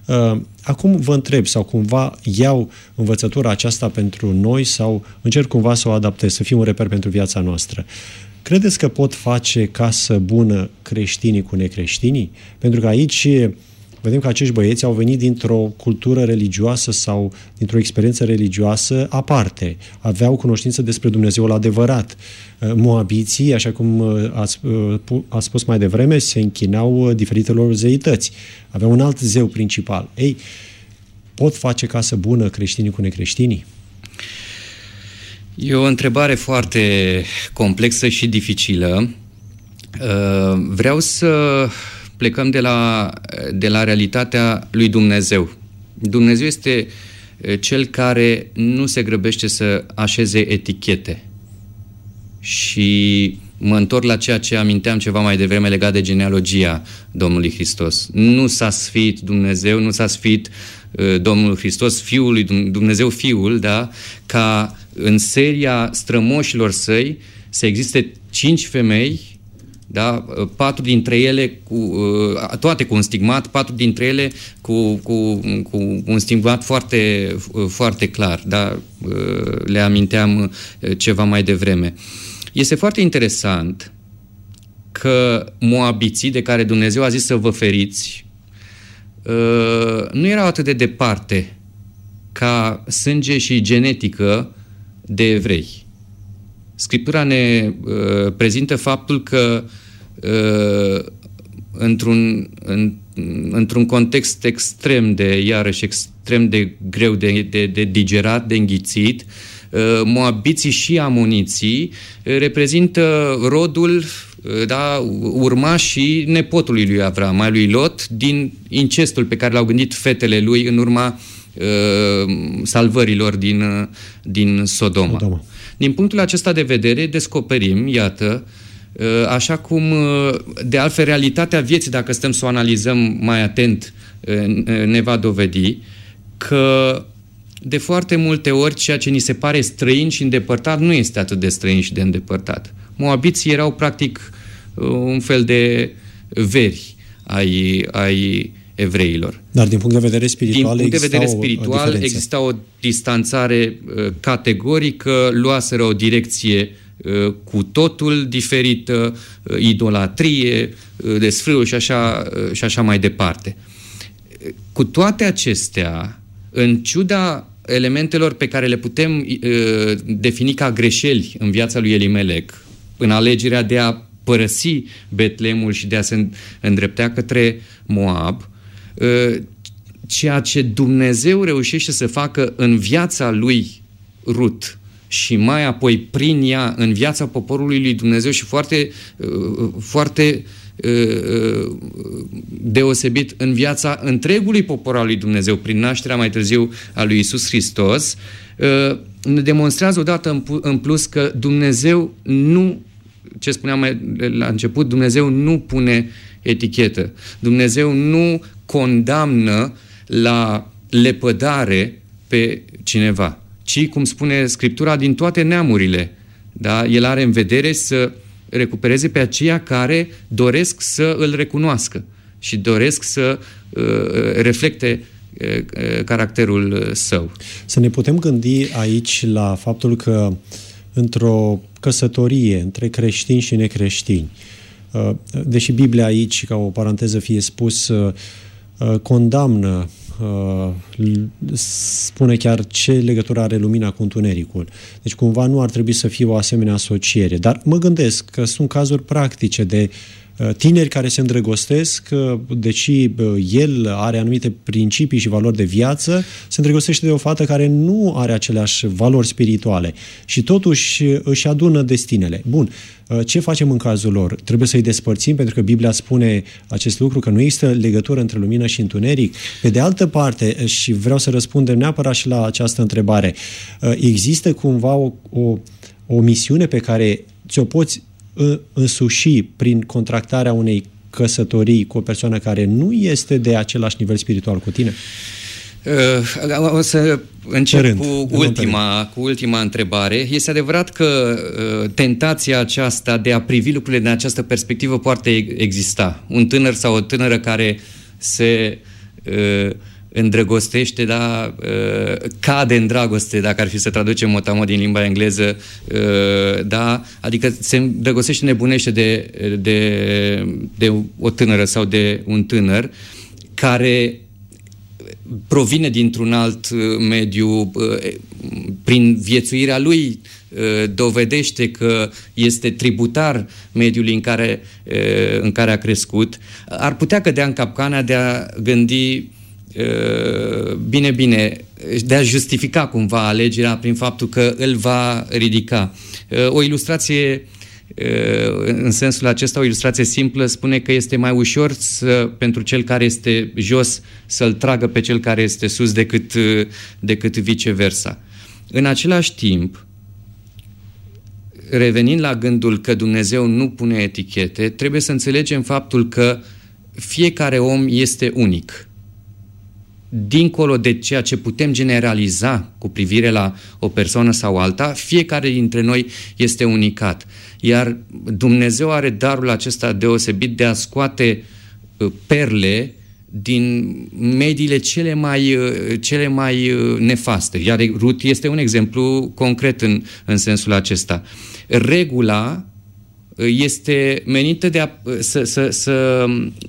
Acum vă întreb, sau cumva iau învățătura aceasta pentru noi sau încerc cumva să o adaptez, să fie un reper pentru viața noastră. Credeți că pot face casă bună creștinii cu necreștinii? Pentru că aici vedem că acești băieți au venit dintr-o cultură religioasă sau dintr-o experiență religioasă aparte. Aveau cunoștință despre Dumnezeul adevărat. Moabiții, așa cum ați, ați spus mai devreme, se închinau diferitelor zeități. Aveau un alt zeu principal. Ei, pot face casă bună creștinii cu necreștinii?
E o întrebare foarte complexă și dificilă. Vreau să plecăm de la, de la realitatea lui Dumnezeu. Dumnezeu este cel care nu se grăbește să așeze etichete. Și mă întorc la ceea ce aminteam ceva mai devreme legat de genealogia Domnului Hristos. Nu s-a sfiit Dumnezeu, nu s-a sfiit uh, Domnul Hristos, Fiul lui Dumnezeu, Fiul, da, ca în seria strămoșilor săi să existe cinci femei, da, patru dintre ele cu, toate cu un stigmat, patru dintre ele cu, cu, cu un stigmat foarte, foarte clar, da, le aminteam ceva mai devreme. Este foarte interesant că moabiții, de care Dumnezeu a zis să vă feriți, nu erau atât de departe ca sânge și genetică de evrei. Scriptura ne uh, prezintă faptul că uh, într-un, în, într-un context extrem de, iarăși, extrem de greu de, de, de digerat, de înghițit, uh, moabiții și amoniții uh, reprezintă rodul, uh, da, urmașii nepotului lui Avram, mai lui Lot, din incestul pe care l-au gândit fetele lui în urma uh, salvărilor din, uh, din Sodoma. Sodoma. Din punctul acesta de vedere, descoperim, iată, așa cum, de altfel, realitatea vieții, dacă stăm să o analizăm mai atent, ne va dovedi că, de foarte multe ori, ceea ce ni se pare străin și îndepărtat nu este atât de străin și de îndepărtat. Moabiții erau, practic, un fel de veri ai, ai evreilor.
Dar din punct de vedere spiritual,
din punct de vedere spiritual exista o distanțare uh, categorică, luaseră o direcție uh, cu totul diferită, uh, idolatrie, uh, desfrâul și așa, uh, și așa mai departe. Cu toate acestea, în ciuda elementelor pe care le putem uh, defini ca greșeli în viața lui Elimelec, în alegerea de a părăsi Betleemul și de a se îndreptea către Moab, ceea ce Dumnezeu reușește să facă în viața lui Rut și mai apoi prin ea în viața poporului lui Dumnezeu și foarte, foarte deosebit în viața întregului popor al lui Dumnezeu, prin nașterea mai târziu a lui Iisus Hristos, ne demonstrează odată în plus că Dumnezeu nu, ce spuneam mai la început, Dumnezeu nu pune etichetă. Dumnezeu nu condamnă la lepădare pe cineva, ci, cum spune Scriptura, din toate neamurile. Da? El are în vedere să recupereze pe aceia care doresc să îl recunoască și doresc să uh, reflecte uh, caracterul său.
Să ne putem gândi aici la faptul că într-o căsătorie între creștini și necreștini, uh, deși Biblia aici, ca o paranteză fie spus, uh, condamnă, spune chiar ce legătură are lumina cu întunericul. Deci cumva nu ar trebui să fie o asemenea asociere. Dar mă gândesc că sunt cazuri practice de tineri care se îndrăgostesc, deși el are anumite principii și valori de viață, se îndrăgostește de o fată care nu are aceleași valori spirituale și totuși își adună destinele. Bun, ce facem în cazul lor? Trebuie să-i despărțim, pentru că Biblia spune acest lucru, că nu există legătură între lumină și întuneric. Pe de altă parte, și vreau să răspundem neapărat și la această întrebare, există cumva o, o, o misiune pe care ți-o poți însuși prin contractarea unei căsătorii cu o persoană care nu este de același nivel spiritual cu tine?
Uh, o să încep rând, cu, ultima, cu ultima întrebare. Este adevărat că uh, tentația aceasta de a privi lucrurile din această perspectivă poate exista. Un tânăr sau o tânără care se uh, îndrăgostește, da, uh, cade în dragoste, dacă ar fi să traducem mot-a-mot din limba engleză, uh, da, adică se îndrăgostește, nebunește de, de, de o tânără sau de un tânăr care provine dintr-un alt mediu, prin viețuirea lui dovedește că este tributar mediului în care, în care a crescut, ar putea cădea în capcana de a gândi bine, bine, de a justifica cumva alegerea prin faptul că îl va ridica. O ilustrație în sensul acesta, o ilustrație simplă, spune că este mai ușor să, pentru cel care este jos să-l tragă pe cel care este sus decât, decât viceversa. În același timp, revenind la gândul că Dumnezeu nu pune etichete, trebuie să înțelegem faptul că fiecare om este unic. Dincolo de ceea ce putem generaliza cu privire la o persoană sau alta, fiecare dintre noi este unicat. Iar Dumnezeu are darul acesta deosebit de a scoate perle din mediile cele mai, cele mai nefaste. Iar Rut este un exemplu concret în, în sensul acesta. Regula este menită de a, să, să, să,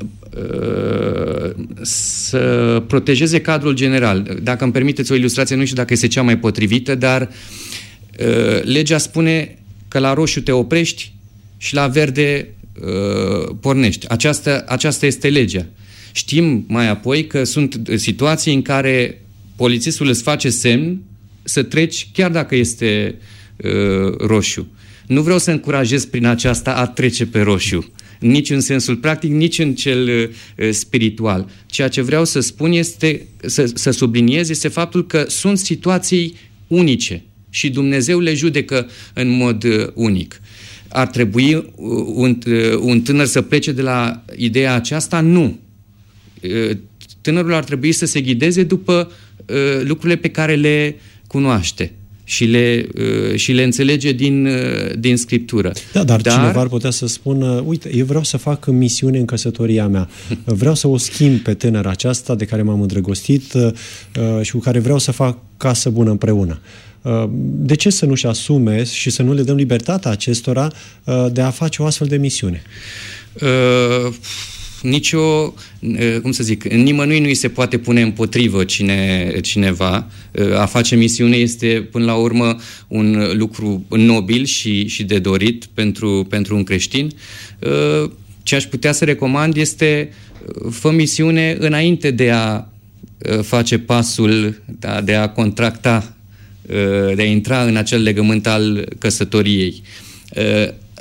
să protejeze cadrul general. Dacă îmi permiteți o ilustrație, nu știu dacă este cea mai potrivită, dar legea spune că la roșu te oprești și la verde pornești. Aceasta, aceasta este legea. Știm mai apoi că sunt situații în care polițistul îți face semn să treci chiar dacă este uh, roșu. Nu vreau să încurajez prin aceasta a trece pe roșu, nici în sensul practic, nici în cel uh, spiritual. Ceea ce vreau să spun este, să, să subliniez, este faptul că sunt situații unice și Dumnezeu le judecă în mod uh, unic. Ar trebui uh, un, uh, un tânăr să plece de la ideea aceasta? Nu. Uh, tânărul ar trebui să se ghideze după uh, lucrurile pe care le cunoaște și le, uh, și le înțelege din, uh, din Scriptură.
Da, dar, dar cineva ar putea să spună, uite, eu vreau să fac misiune în căsătoria mea, vreau să o schimb pe tânăra aceasta de care m-am îndrăgostit uh, și cu care vreau să fac casă bună împreună. Uh, de ce să nu-și asume și să nu le dăm libertatea acestora uh, de a face o astfel de misiune?
Uh... Nicio, cum să zic, nimănui nu îi se poate pune împotrivă cine, cineva. A face misiune este până la urmă un lucru nobil și, și de dorit pentru, pentru un creștin. Ce aș putea să recomand este fă misiune înainte de a face pasul, de a contracta, de a intra în acel legământ al căsătoriei.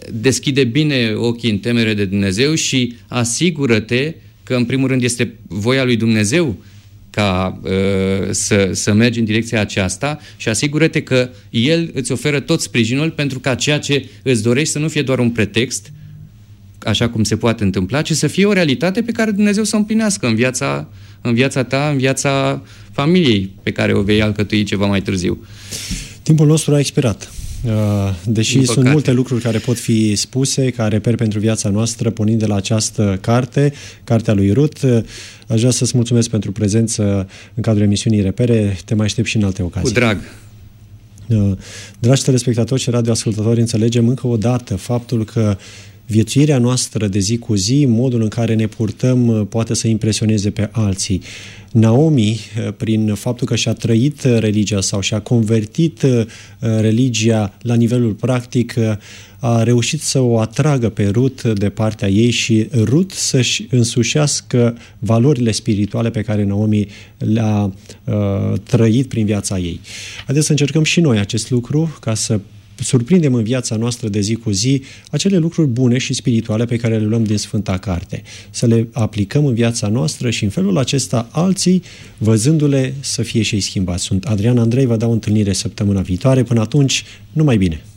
deschide bine ochii în temere de Dumnezeu și asigură-te că, în primul rând, este voia lui Dumnezeu ca uh, să, să mergi în direcția aceasta și asigură-te că El îți oferă tot sprijinul pentru ca ceea ce îți dorești să nu fie doar un pretext, așa cum se poate întâmpla, ci să fie o realitate pe care Dumnezeu să o împlinească în viața, în viața ta, în viața familiei pe care o vei alcătui ceva mai târziu.
Timpul nostru a expirat. Deși sunt multe lucruri care pot fi spuse ca reper pentru viața noastră, pornind de la această carte, cartea lui Rut, aș vrea să-ți mulțumesc pentru prezență în cadrul emisiunii Repere. Te mai aștept și în alte ocazii.
Cu drag.
Dragi telespectatori și radioascultători, înțelegem încă o dată faptul că viețuirea noastră de zi cu zi, modul în care ne purtăm, poate să impresioneze pe alții. Naomi, prin faptul că și-a trăit religia sau și-a convertit religia la nivelul practic, a reușit să o atragă pe Rut de partea ei și Rut să-și însușească valorile spirituale pe care Naomi le-a uh, trăit prin viața ei. Haideți să încercăm și noi acest lucru ca să surprindem în viața noastră de zi cu zi acele lucruri bune și spirituale pe care le luăm din Sfânta Carte. Să le aplicăm în viața noastră și în felul acesta alții, văzându-le, să fie și ei schimbați. Sunt Adrian Andrei, vă dau întâlnire săptămâna viitoare. Până atunci, numai bine!